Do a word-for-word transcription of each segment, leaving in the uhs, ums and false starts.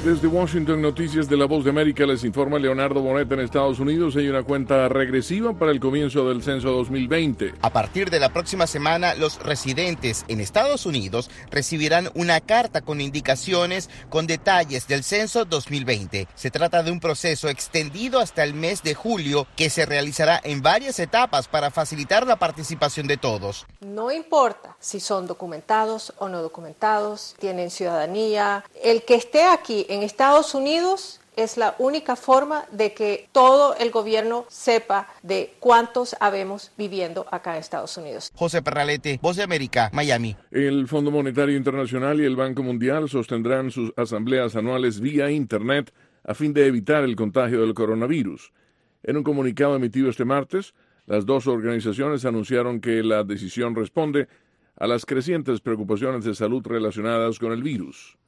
Desde Washington, Noticias de la Voz de América, les informa Leonardo Bonet. En Estados Unidos hay una cuenta regresiva para el comienzo del censo dos mil veinte. A partir de la próxima semana, los residentes en Estados Unidos recibirán una carta con indicaciones con detalles del censo dos mil veinte. Se trata de un proceso extendido hasta el mes de julio que se realizará en varias etapas para facilitar la participación de todos. No importa si son documentados o no documentados, tienen ciudadanía, el que esté aquí en Estados Unidos es la única forma de que todo el gobierno sepa de cuántos habemos viviendo acá en Estados Unidos. José Perralete, Voz de América, Miami. El Fondo Monetario Internacional y el Banco Mundial sostendrán sus asambleas anuales vía Internet a fin de evitar el contagio del coronavirus. En un comunicado emitido este martes, las dos organizaciones anunciaron que la decisión responde a las crecientes preocupaciones de salud relacionadas con el virus.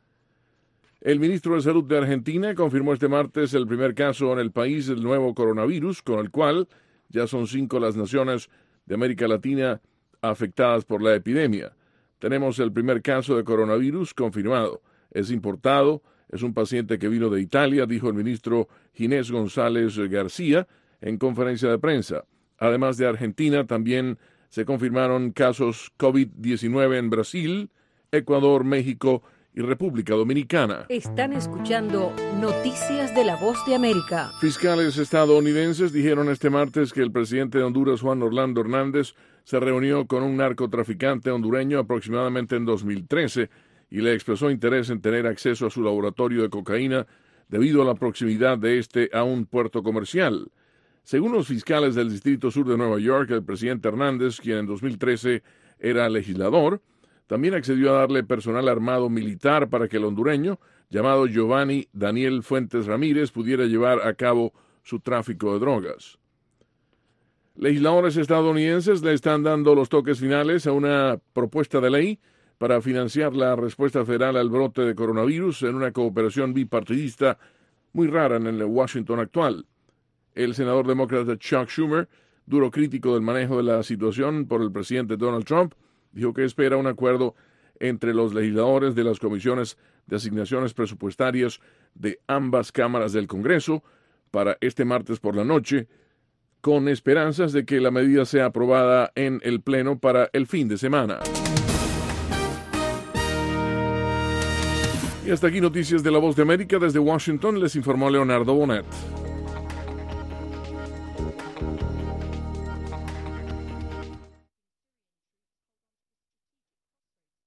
El ministro de Salud de Argentina confirmó este martes el primer caso en el país del nuevo coronavirus, con el cual ya son cinco las naciones de América Latina afectadas por la epidemia. Tenemos el primer caso de coronavirus confirmado. Es importado, es un paciente que vino de Italia, dijo el ministro Ginés González García en conferencia de prensa. Además de Argentina, también se confirmaron casos COVID diecinueve en Brasil, Ecuador, México y República Dominicana. Están escuchando Noticias de la Voz de América. Fiscales estadounidenses dijeron este martes que el presidente de Honduras, Juan Orlando Hernández, se reunió con un narcotraficante hondureño aproximadamente en dos mil trece y le expresó interés en tener acceso a su laboratorio de cocaína debido a la proximidad de este a un puerto comercial. Según los fiscales del Distrito Sur de Nueva York, el presidente Hernández, quien en dos mil trece era legislador, también accedió a darle personal armado militar para que el hondureño, llamado Giovanni Daniel Fuentes Ramírez, pudiera llevar a cabo su tráfico de drogas. Legisladores estadounidenses le están dando los toques finales a una propuesta de ley para financiar la respuesta federal al brote de coronavirus en una cooperación bipartidista muy rara en el Washington actual. El senador demócrata Chuck Schumer, duro crítico del manejo de la situación por el presidente Donald Trump, dijo que espera un acuerdo entre los legisladores de las comisiones de asignaciones presupuestarias de ambas cámaras del Congreso para este martes por la noche, con esperanzas de que la medida sea aprobada en el Pleno para el fin de semana. Y hasta aquí Noticias de la Voz de América. Desde Washington les informó Leonardo Bonet.